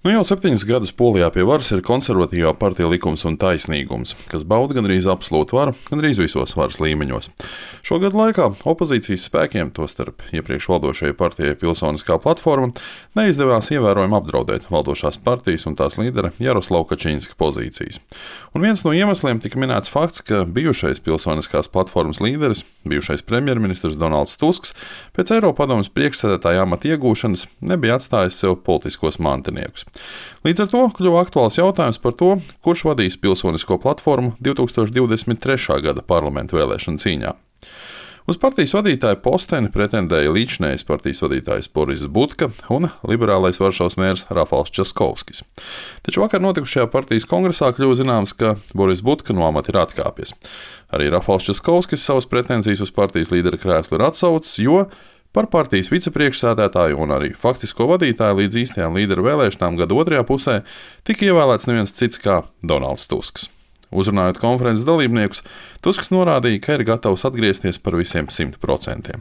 Jau 7 gadus Polijā pie varas ir konservatīvā partija Likums un taisnīgums, kas bauda gandrīz absolūtu varu, gandrīz visos varas līmeņos. Šo gadu laikā opozīcijas spēkiem, tostarp iepriekš valdošajai partijai Pilsoniskā platforma, neizdevās ievērojami apdraudēt valdošās partijas un tās līdera Jaroslava Kačinska pozīcijas. Un viens no iemesliem tika minēts fakts, ka bijušais Pilsoniskās platformas līderis, bijušais premjerministrs Donalds Tusks, pēc Eiropadomes priekšsēdētāja amata iegūšanas nebija atstājis sev politiskos mantiniekus. Līdz ar to kļuva aktuāls jautājums par to, kurš vadīs Pilsonisko platformu 2023. gada parlamentu vēlēšanu cīņā. Uz partijas vadītāja posteni pretendēja līdzinējais partijas vadītājs Boris Budka un liberālais Varšavas mērs Rafals Časkovskis. Taču vakar notikušajā partijas kongresā kļuva zināms, ka Boris Budka no amata ir atkāpies. Arī Rafals Časkovskis savas pretenzijas uz partijas līdera krēslu ir atsaucis, jo par partijas vicepriekšsēdētāju un arī faktisko vadītāju līdz īstajām līderu vēlēšanām gada otrajā pusē tika ievēlēts neviens cits kā Donalds Tusks. Uzrunājot konferences dalībniekus, Tusks norādīja, ka ir gatavs atgriezties par visiem 100%.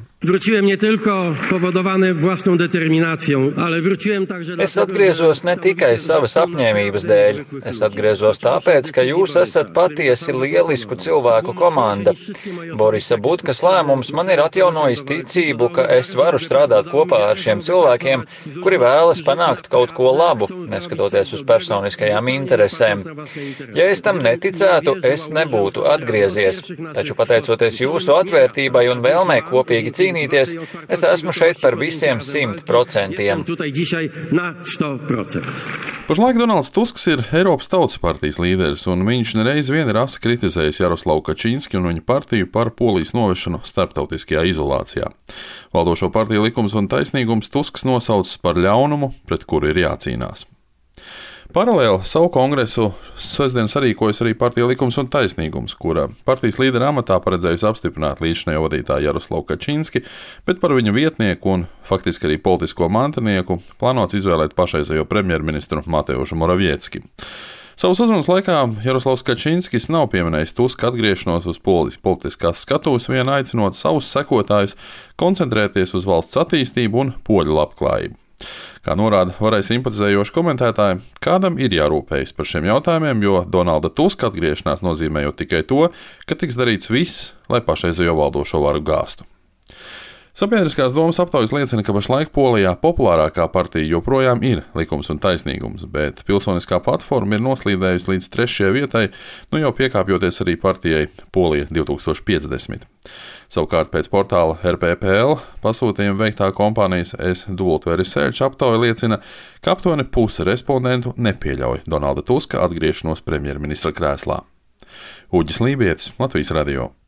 Es atgriezos ne tikai savas apņēmības dēļ. Es atgriezos tāpēc, ka jūs esat patiesi lielisku cilvēku komanda. Borisa Budkas lēmums man ir atjaunojis ticību, ka es varu strādāt kopā ar šiem cilvēkiem, kuri vēlas panākt kaut ko labu, neskatoties uz personiskajām interesēm. Ja es tam neticētu, es nebūtu atgriezies. Taču pateicoties jūsu atvērtībai un vēlmei kopīgi cīnīties, es esmu šeit par visiem 100%. Pašlaik Donalds Tusks ir Eiropas Tautas partijas līderis, un viņš nereiz vien ir asi kritizējis Jaroslavu Kačinski un viņa partiju par Polijas novešanu starptautiskajā izolācijā. Valdošo partiju Likums un taisnīgums Tusks nosaucis par ļaunumu, pret kuru ir jācīnās. Paralēli savu kongresu sestdien sarīkojas arī partija Likums un taisnīgums, kura partijas līdera amatā paredzējusi apstiprināt līdzinējo vadītāju Jaroslavu Kačinski, bet par viņa vietnieku un faktiski arī politisko mantinieku plānots izvēlēt pašreizējo premjerministru Mateušu Moraviecki. Savas uzrunas laikā Jaroslavs Kačinskis nav pieminējis Tuska atgriešanos uz politiskās skatuves, vien aicinot savus sekotājus koncentrēties uz valsts attīstību un poļu labklājību. Kā norāda varai simpatizējoši komentētāji, kādam ir jārūpējas par šiem jautājumiem, jo Donalda Tuska atgriešanās nozīmē jau tikai to, ka tiks darīts viss, lai pašreizējo valdošo varu gāztu. Sabiedriskās domas aptaujas liecina, ka pašlaik Polijā populārākā partija joprojām ir Likums un taisnīgums, bet Pilsoniskā platforma ir noslīdējusi līdz 3. vietai, jau piekāpjoties arī partijai Polija 2050. Savukārt pēc portāla RPPL pasūtījuma veiktā kompānijas SW Research aptauja liecina, ka aptuveni puse respondentu nepieļauj Donalda Tuska atgriešanos premjerministra krēslā. Uģis Lībietis, Latvijas radio.